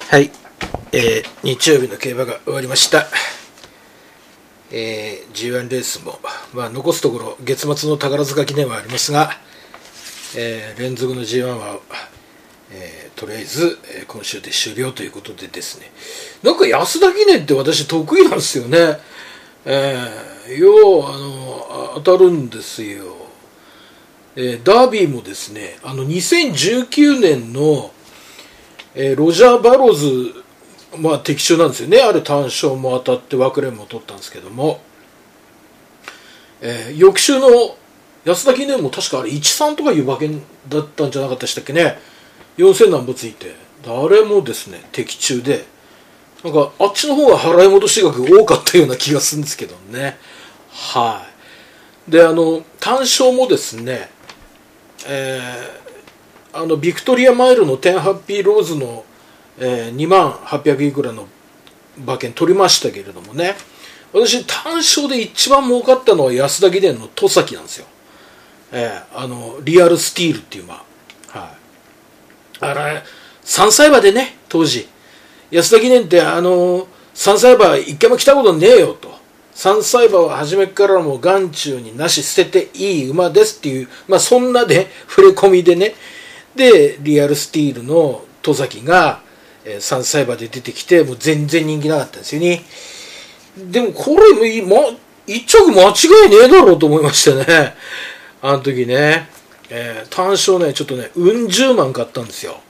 はい、日曜日の競馬が終わりました。G1 レースも、残すところ月末の宝塚記念はありますが、連続の G1 は、とりあえず、今週で終了ということでですね、なんか安田記念って私得意なんですよね。当たるんですよ。ダービーもですね、2019年のロジャー・バローズ、的中なんですよね。あれ単勝も当たって枠連も取ったんですけども、翌週の安田記念も確かあれ13とかいう馬券だったんじゃなかったでしたっけね。4000何歩ついて、あれもですね的中で、なんかあっちの方が払い戻し額多かったような気がするんですけどね。はい。で単勝もですね、ビクトリアマイルの10ハッピーローズの、2万800いくらの馬券取りましたけれどもね、私単勝で一番儲かったのは安田記念の戸崎なんですよ。リアルスティールっていう馬、はい、あれ3歳馬でね、当時安田記念って3歳馬一回も来たことねえよと、3歳馬は初めからもう眼中になし捨てていい馬ですっていう、そんなで触れ込みでね、でリアルスティールの戸崎が3歳馬で出てきて、もう全然人気なかったんですよね。でもこれ一着間違いねえだろうと思いましたね、あの時ね。単勝ねちょっとね10万買ったんですよ。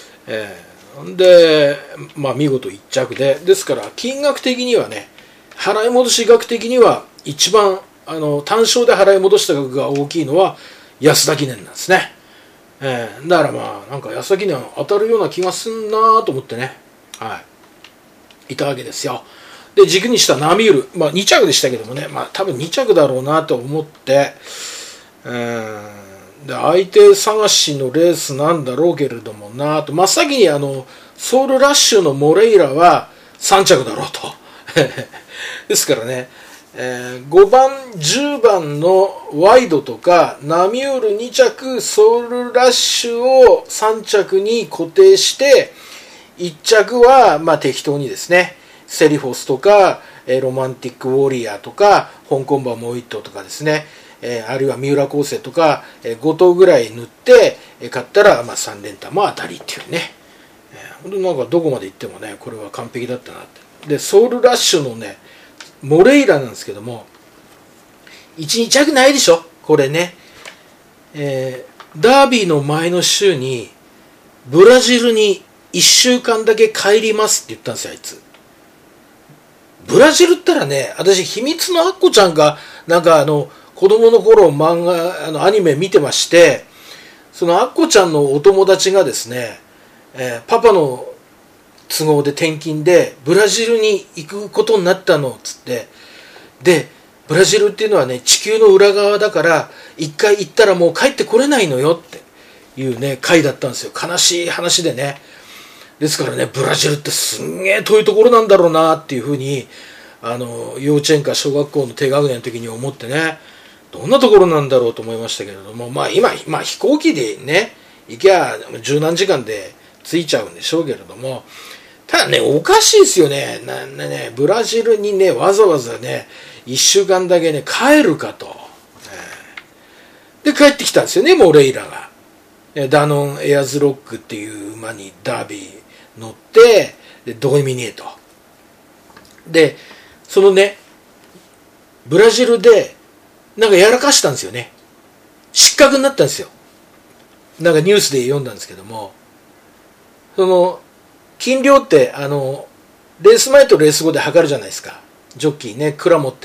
で見事1着で、ですから金額的にはね、払い戻し額的には一番単勝で払い戻した額が大きいのは安田記念なんですね。だからなんか安田記念当たるような気がすんなと思ってね、いたわけですよ。で軸にしたナミュール、2着でしたけどもね、多分2着だろうなと思って、で相手探しのレースなんだろうけれどもなと、真っ先にソウルラッシュのモレイラは3着だろうとですからね、5番10番のワイドとかナミュール2着ソウルラッシュを3着に固定して、1着は適当にですねセリフォスとかロマンティックウォリアーとか香港馬もう1頭とかですね、あるいは三浦康生とか5頭ぐらい塗って買ったら3連単も当たりっていうね、本当になんかどこまで行ってもねこれは完璧だったなって。でソウルラッシュのねモレイラなんですけども、1、2着ないでしょこれね。ダービーの前の週にブラジルに1週間だけ帰りますって言ったんですよ、あいつ。ブラジルったらね、私秘密のアッコちゃんがなんか子供の頃漫画アニメ見てまして、そのアッコちゃんのお友達がですね、パパの都合で転勤でブラジルに行くことになったのっつって、でブラジルっていうのはね地球の裏側だから一回行ったらもう帰ってこれないのよっていうね回だったんですよ。悲しい話でね。ですからね、ブラジルってすんげえ遠いところなんだろうなっていうふうに幼稚園か小学校の低学年の時に思ってね、どんなところなんだろうと思いましたけれども、今飛行機でね行きゃ十何時間で着いちゃうんでしょうけれども、ただねおかしいですよね。ブラジルにねわざわざね1週間だけね帰るかと、で帰ってきたんですよね、モレイラが。ダノンエアーズロックっていう馬にダービー乗って、でドイミニエと。でそのねブラジルでなんかやらかしたんですよね。失格になったんですよ。なんかニュースで読んだんですけども、その斤量ってレース前とレース後で測るじゃないですか。ジョッキーね蔵持って、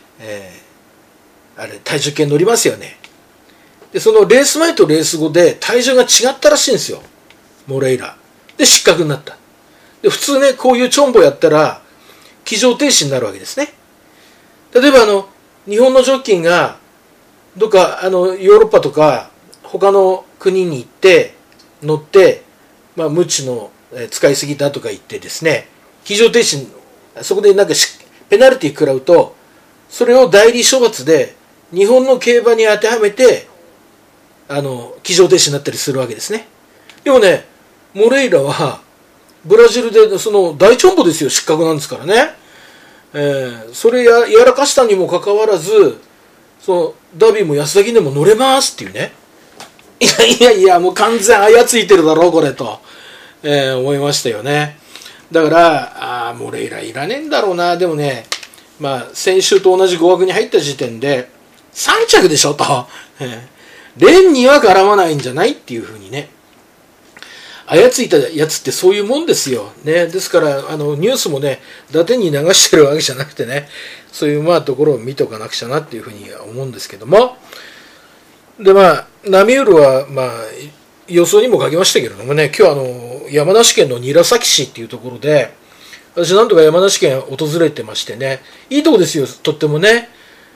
あれ体重計乗りますよね。でそのレース前とレース後で体重が違ったらしいんですよ、モレイラで。失格になった。で普通ねこういうチョンボやったら騎乗停止になるわけですね。例えば日本のジョッキーがどっかヨーロッパとか他の国に行って乗って、無知の使いすぎだとか言ってですね騎乗停止、そこでなんかペナルティ食らうと、それを代理処罰で日本の競馬に当てはめて騎乗停止になったりするわけですね。でもねモレイラはブラジルでその大チョンボですよ、失格なんですからね。それやらかしたにもかかわらず、そのダビーも安田記念も乗れますっていうね。いやもう完全あやついてるだろこれと、思いましたよね。だからモレイラいらねえんだろうな。でもね、まあ先週と同じ5枠に入った時点で3着でしょと、連には絡まないんじゃないっていうふうにね、あやついたやつってそういうもんですよ、ね、ですからニュースもね伊達に流してるわけじゃなくてね、そういうまあところを見とかなくちゃなっていうふうに思うんですけども、でまあナミュールはまあ予想にも書きましたけれどもね、今日山梨県の韮崎市っていうところで、私なんとか山梨県訪れてましてね、いいとこですよ、とってもね、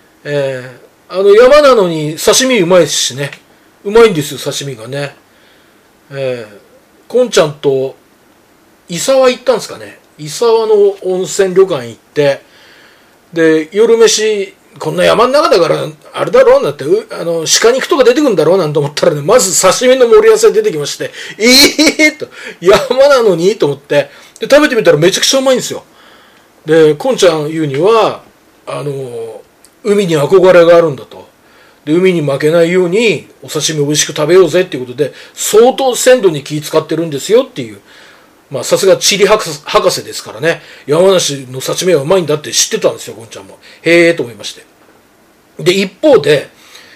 山なのに刺身うまいですしね、うまいんですよ刺身がね。こんちゃんと伊沢行ったんですかね。伊沢の温泉旅館行って、で夜飯こんな山の中だからあれだろうなって、鹿肉とか出てくるんだろうなんて思ったらね、まず刺身の盛り合わせ出てきまして、と山なのにと思って、で食べてみたらめちゃくちゃうまいんですよ。でこんちゃん言うには海に憧れがあるんだと。で海に負けないようにお刺身美味しく食べようぜっていうことで相当鮮度に気使ってるんですよっていう、まあさすが地理博士ですからね、山梨の刺身はうまいんだって知ってたんですよ、こんちゃんも。へえと思いまして。で一方で、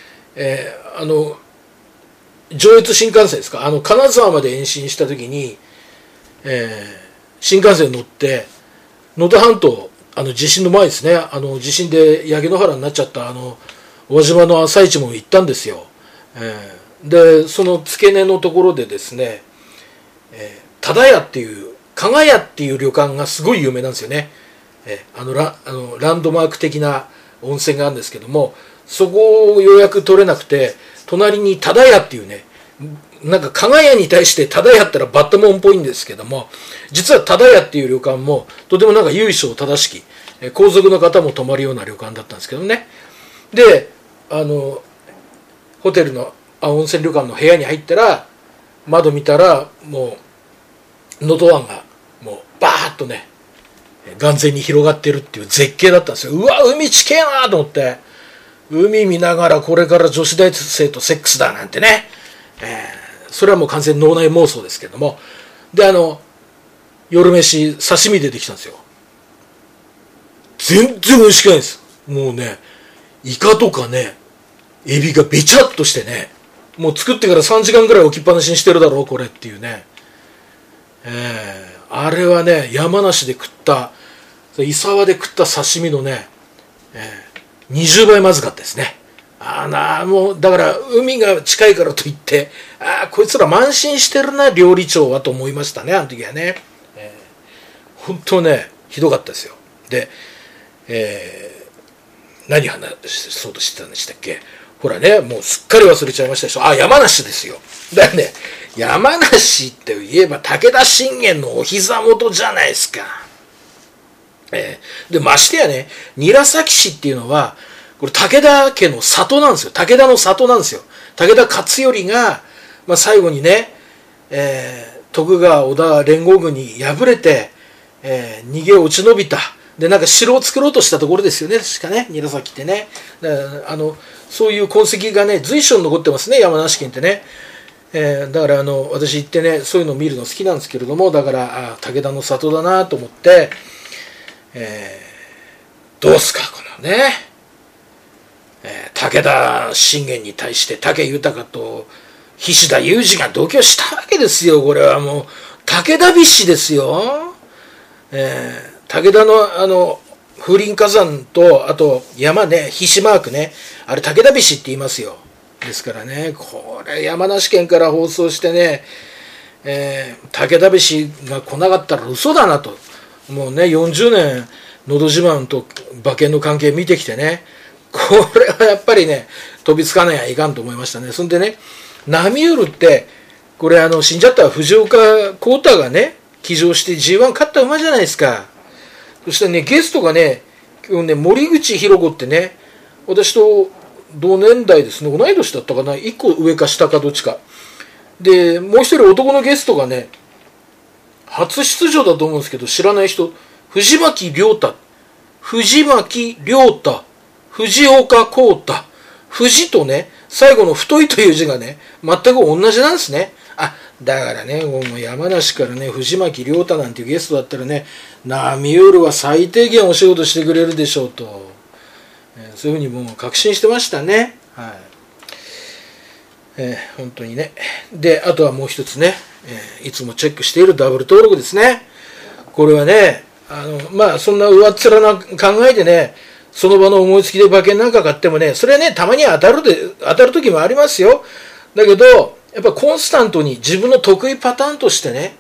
上越新幹線ですか、金沢まで延伸した時に、新幹線乗って能登半島地震の前ですね、地震で焼け野原になっちゃった輪島の朝市も行ったんですよ。でその付け根のところでですね、忠屋っていう加賀屋っていう旅館がすごい有名なんですよね。ランドマーク的な温泉があるんですけども、そこを予約取れなくて、隣に忠屋っていうね、なんか加賀屋に対して忠屋ったらバッタモンっぽいんですけども、実は忠屋っていう旅館もとてもなんか由緒正しき、皇族の方も泊まるような旅館だったんですけどね。でホテルの温泉旅館の部屋に入ったら、窓見たらもう能登湾がもうバーッとね眼前に広がってるっていう絶景だったんですよ。うわ海近えなと思って、海見ながらこれから女子大生とセックスだなんてね、それはもう完全脳内妄想ですけども、で夜飯刺身出てきたんですよ。全然美味しくないです。もうねイカとかねエビがべちゃっとしてね、もう作ってから3時間ぐらい置きっぱなしにしてるだろうこれっていうね、あれはね山梨で食った伊沢で食った刺身のね、20倍まずかったですね。もうだから海が近いからといってこいつら慢心してるな料理長はと思いましたね、あの時はね。本当ねひどかったですよ。で、何話そうとしてたんでしたっけ。ほらねもうすっかり忘れちゃいましたでしょ。山梨ですよ。だからね山梨って言えば武田信玄のお膝元じゃないですか。でましてやね韮崎市っていうのはこれ武田家の里なんですよ。武田の里なんですよ。武田勝頼が、最後にね、徳川織田連合軍に敗れて、逃げ落ち延びた。でなんか城を作ろうとしたところですよね、確かね、韮崎ってね。そういう痕跡がね随所に残ってますね、山梨県ってね。だから私行ってねそういうのを見るの好きなんですけれども、だから武田の里だなと思って、どうすかこのね、武田信玄に対して武豊と菱田雄二が同居したわけですよ。これはもう武田菱氏ですよ。武田の風林火山とあと山ね、菱マークね、あれ武田菱って言いますよ。ですからねこれ山梨県から放送してね、武田菱が来なかったら嘘だなと。もうね40年のど自慢と馬券の関係見てきてね、これはやっぱりね飛びつかないはいかんと思いましたね。そんでねナミュールってこれ死んじゃった藤岡浩太がね騎乗して G1 勝った馬じゃないですか。そしてねゲストがね今日ね森口博子ってね、私と同年代ですね、同い年だったかな、1個上か下かどっちかで、もう一人男のゲストがね初出場だと思うんですけど、知らない人、藤巻亮太、藤巻亮太、藤岡光太、藤とね、最後の太いという字がね、全く同じなんですね。あ、だからね、もう山梨からね、藤巻亮太なんていうゲストだったらね、ナミュールは最低限お仕事してくれるでしょうと、そういうふうにもう確信してましたね。はい。本当にね。で、あとはもう一つね、いつもチェックしているダブル登録ですね。これはね、まあ、そんな上っ面な考えでね、その場の思いつきで馬券なんか買ってもね、それはね、たまに当たる時もありますよ。だけど、やっぱコンスタントに自分の得意パターンとしてね、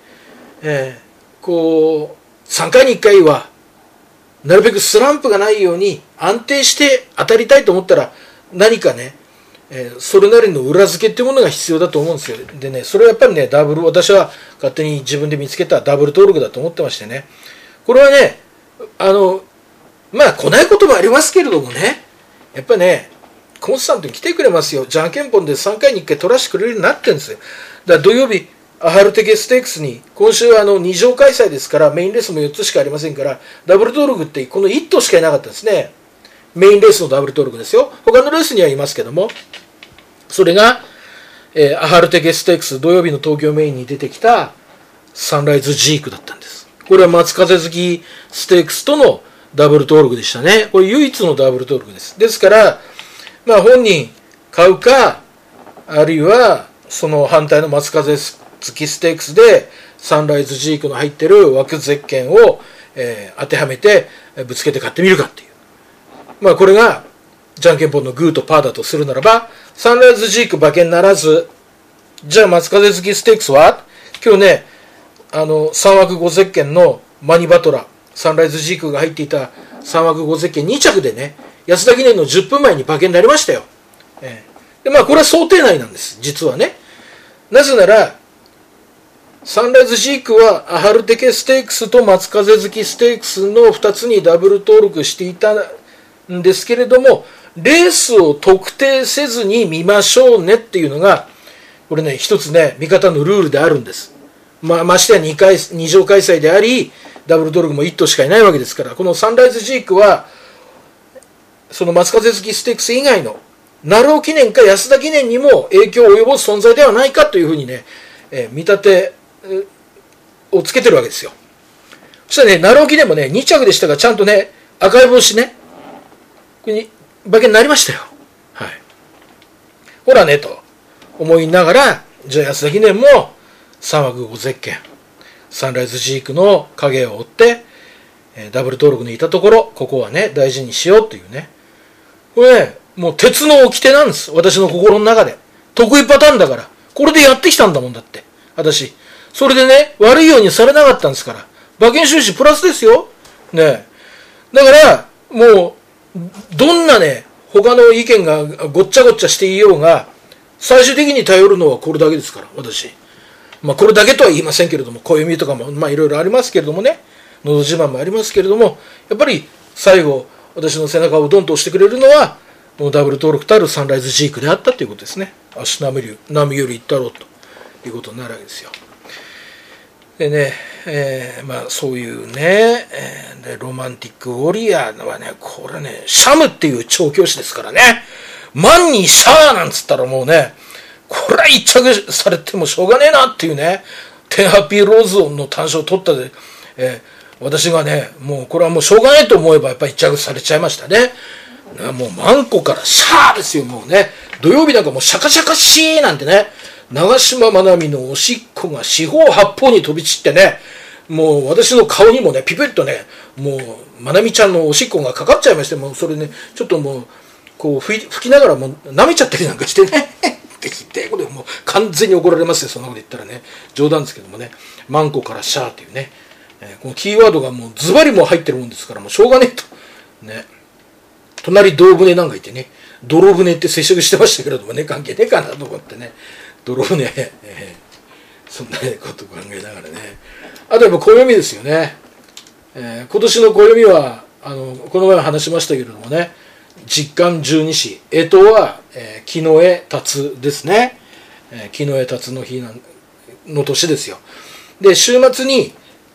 こう、3回に1回は、なるべくスランプがないように安定して当たりたいと思ったら、何かね、それなりの裏付けっていうものが必要だと思うんですよ。でね、それはやっぱりね、私は勝手に自分で見つけたダブル登録だと思ってましてね。これはね、まあ来ないこともありますけれどもね、やっぱね、コンスタントに来てくれますよ。じゃんけんぽんで3回に1回取らせてくれるようになってるんですよ。だから土曜日、アハルテケステークスに、今週は2場開催ですから、メインレースも4つしかありませんから、ダブル登録ってこの1頭しかいなかったですね。メインレースのダブル登録ですよ。他のレースにはいますけども、それが、アハルテケステークス土曜日の東京メインに出てきたサンライズジークだったんです。これは松風好きステークスとのダブル登録でしたね。これ唯一のダブル登録です。ですから、まあ本人買うか、あるいはその反対の松風好きステークスでサンライズジークの入ってる枠ゼッケンを、当てはめてぶつけて買ってみるかっていう。まあこれがじゃんけんぽんのグーとパーだとするならば、サンライズジーク馬券ならず、じゃあ松風好きステークスは今日ね、3枠5ゼッケンのマニバトラ、サンライズジークが入っていた3枠5ゼッケン2着でね、安田記念の10分前に馬券になりましたよ。で、まあこれは想定内なんです、実はね。なぜなら、サンライズジークはアハルテケステークスと松風好きステークスの2つにダブル登録していたんですけれども、レースを特定せずに見ましょうねっていうのが、これね、一つね、見方のルールであるんです。ましてや2場開催であり、ダブル登録も1頭しかいないわけですから、このサンライズジークは、その松風好きステークス以外の、鳴尾記念か安田記念にも影響を及ぼす存在ではないかというふうにね、見立てをつけてるわけですよ。そしたらね、鳴尾記念もね、2着でしたが、ちゃんとね、赤い帽子ね、これに馬券になりましたよ。はい。ほらね、と思いながら、じゃあ安田記念も3枠5ゼッケン、サンライズジークの影を追って、ダブル登録にいたところ、ここはね、大事にしようというね。これね、もう鉄の掟なんです。私の心の中で。得意パターンだから。これでやってきたんだもんだって。私。それでね、悪いようにされなかったんですから。馬券収支プラスですよ。ね。だから、もう、どんなね、他の意見がごっちゃごっちゃしていようが、最終的に頼るのはこれだけですから、私。まあ、これだけとは言いませんけれども、暦とかも、まあ、いろいろありますけれどもね、のど自慢もありますけれども、やっぱり最後、私の背中をドンと押してくれるのは、このダブル登録たるサンライズジークであったということですね。ナミより行ったろうということになるわけですよ。でね、まあそういうね、ロマンティックウォリアーはね、これね、シャムっていう調教師ですからね、マンにシャーなんつったらもうね、これは一着されてもしょうがねえなっていうね、テンハッピーローズオンの単勝を取ったで、私がね、もうこれはもうしょうがないと思えばやっぱり一着されちゃいましたね。もうマンコからシャーですよ、もうね。土曜日なんかもうシャカシャカシーなんてね、長嶋まなみのおしっこが四方八方に飛び散ってね、もう私の顔にもね、ピピッとね、もうまなみちゃんのおしっこがかかっちゃいまして、もうそれね、ちょっともう、こう吹きながらもう舐めちゃったりなんかしてね、って言って、これもう完全に怒られますよ、そんなこと言ったらね。冗談ですけどもね、マンコからシャーっていうね、このキーワードがもうズバリも入ってるもんですから、もうしょうがねえと。ね。隣泥船なんかいてね、泥船って接触してましたけれどもね、関係ねえかなと思ってね、泥船、そんなこと考えながらね。あとやっぱ暦ですよね。今年の暦は、この前話しましたけれどもね、実感十二支、干支は、木の絵辰ですね。木の絵辰の日の年ですよ。で、週末に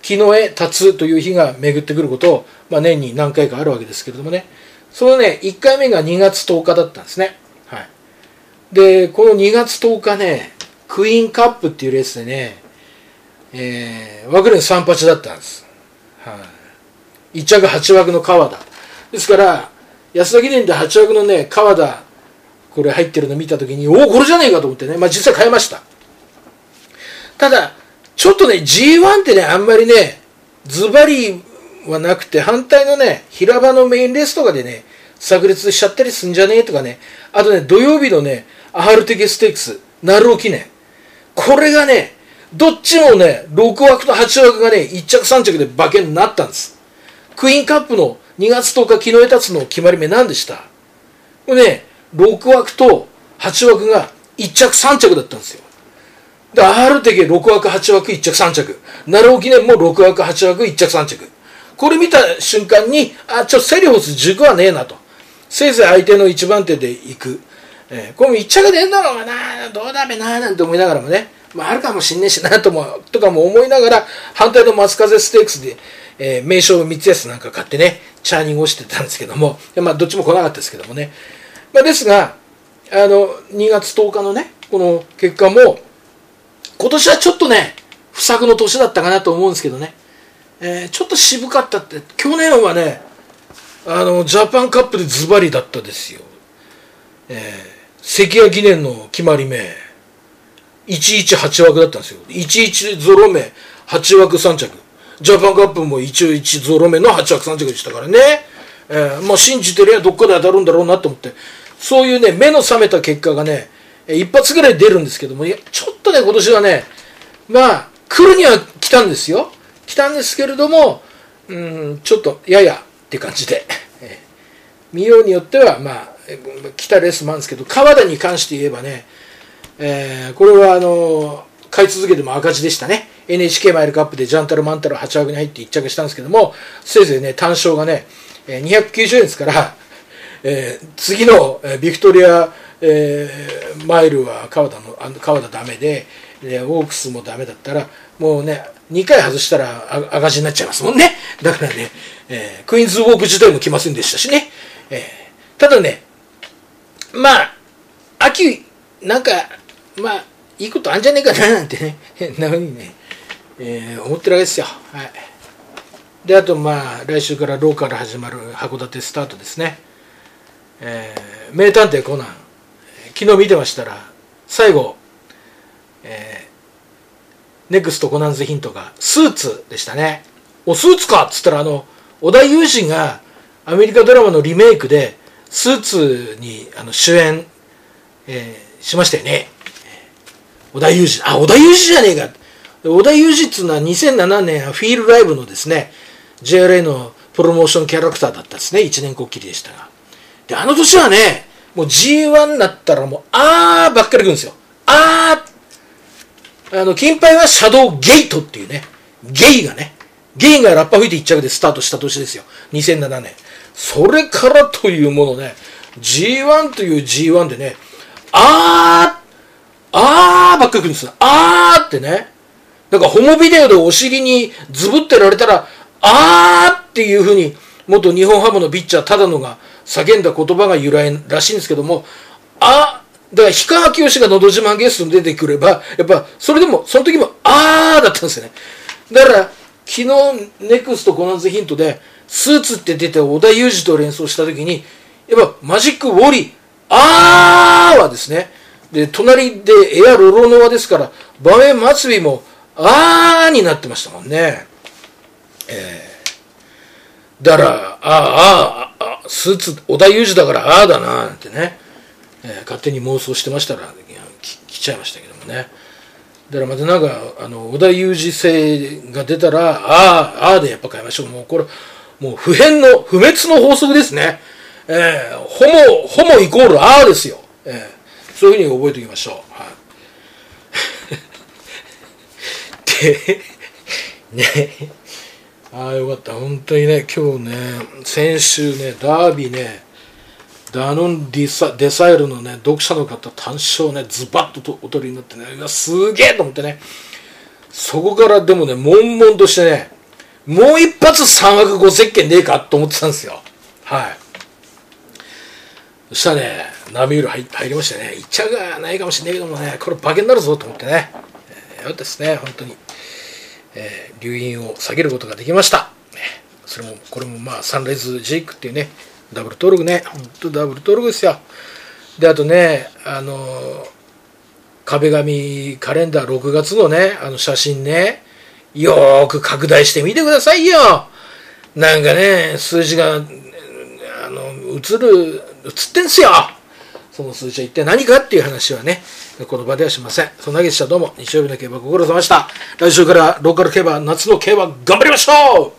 木の絵立つという日が巡ってくることを、年に何回かあるわけですけれどもね、そのね、1回目が2月10日だったんですね。はい。で、この2月10日ね、クイーンカップっていうレースでね、枠連3八だったんです。はい。1着8枠の川田。ですから、安田記念で8枠のね、川田、これ入ってるの見たときに、これじゃねえかと思ってね、実際変えました。ただ、ちょっとね、G1 ってね、あんまりね、ズバリはなくて、反対のね、平場のメインレースとかでね、炸裂しちゃったりすんじゃねえとかね、あとね、土曜日のね、アハルテケステークス、鳴尾記念。これがね、どっちもね、6枠と8枠がね、1着3着で馬券になったんです。クイーンカップの2月10日、木の絵立つの決まり目何でした？これね、6枠と8枠が1着3着だったんですよ。で、アハルテケ6枠8枠1着3着。鳴尾記念も6枠8枠1着3着。これ見た瞬間に、セリフォス軸はねえなと。せいぜい相手の一番手で行く。これも1着出んだろうがな、どうだべな、なんて思いながらもね、あるかもしんねえしなとかも思いながら、反対の松風ステークスで、名称三つ安なんか買ってね、チャーニングをしてたんですけども、どっちも来なかったですけどもね。ですが、2月10日のね、この結果も、今年はちょっとね、不作の年だったかなと思うんですけどね、ちょっと渋かったって、去年はね、ジャパンカップでズバリだったですよ。関谷記念の決まり目、118枠だったんですよ。11ゾロ目、8枠3着。ジャパンカップも11ゾロ目の8枠3着でしたからね。信じてりゃどっかで当たるんだろうなと思って、そういうね、目の覚めた結果がね、一発ぐらい出るんですけども、ちょっとね、今年はね、来るには来たんですよ。来たんですけれども、ちょっと、ややって感じで。見ようによっては、来たレースもあるんですけど、川田に関して言えばね、これは買い続けても赤字でしたね。NHK マイルカップでジャンタルマンタル8枠に入って1着したんですけども、せいぜいね、単勝がね、290円ですから、次のビクトリア、マイルは川田ダメで、オークスもダメだったら、もうね、2回外したら赤字になっちゃいますもんね。だからね、クイーンズウォーク自体も来ませんでしたしね。ただね、秋、なんか、いいことあんじゃねえかななんてね、なふうにね、思ってるわけですよ。はい。で、あと来週からローカル始まる函館スタートですね。名探偵コナン、昨日見てましたら、最後、ネクストコナンズヒントがスーツでしたね。スーツかっつったら織田裕二がアメリカドラマのリメイクでスーツに主演、しましたよね。織田裕二じゃねえか。織田裕二っていうのは2007年フィールライブのですね、JRA のプロモーションキャラクターだったんですね。1年こっきりでしたが。で、年はね、もう G1 になったらもう、ばっかり来るんですよ。金杯はシャドウゲートっていうね、ゲイがラッパ吹いて1着でスタートした年ですよ。2007年。それからというものね、G1 という G1 でね、ばっかり来るんですよ。ってね。なんかホモビデオでお尻にズブってられたら、っていう風に、元日本ハムのピッチャー、ただのが叫んだ言葉が由来らしいんですけども、だから氷川きよしがのど自慢ゲストに出てくれば、やっぱ、それでも、その時も、だったんですよね。だから、昨日、ネクストコナンズヒントで、スーツって出て織田裕二と連想した時に、やっぱ、マジックウォリー、はですね、で、隣でエアロロノアですから、場面末尾も、になってましたもんね。だから、スーツ、織田裕二だから、だな、なんてね。勝手に妄想してましたら来ちゃいましたけどもね。だからまたなんか織田裕二性が出たらでやっぱ買いましょう。もうこれもう不滅の法則ですね。ホモイコールですよ。そういうふうに覚えておきましょう。はい。でね、よかった。本当にね、今日ね、先週ね、ダービーね、ダノンデサイルのね、読者の方、単勝ね、ズバッとお取りになってね、すげえと思ってね、そこからでもね、悶々としてね、 もう一発3枠5石鹸ねえかと思ってたんですよ。はい。そしたらね、波浦入りましてね、1着がないかもしれないけどもね、これ馬券になるぞと思ってね、よかったですね、本当に。留飲を下げることができました。これもまあ、サンライズジェイクっていうね、ダブル登録ね、本当ダブル登録ですよ。で、あとね、壁紙カレンダー6月のね、写真ね、よーく拡大してみてくださいよ。なんかね、数字が、映ってんすよ。その数字は一体何かっていう話はね、この場ではしません。そんなわけでした。どうも、日曜日の競馬ご苦労様でした。来週からローカル競馬、夏の競馬頑張りましょう。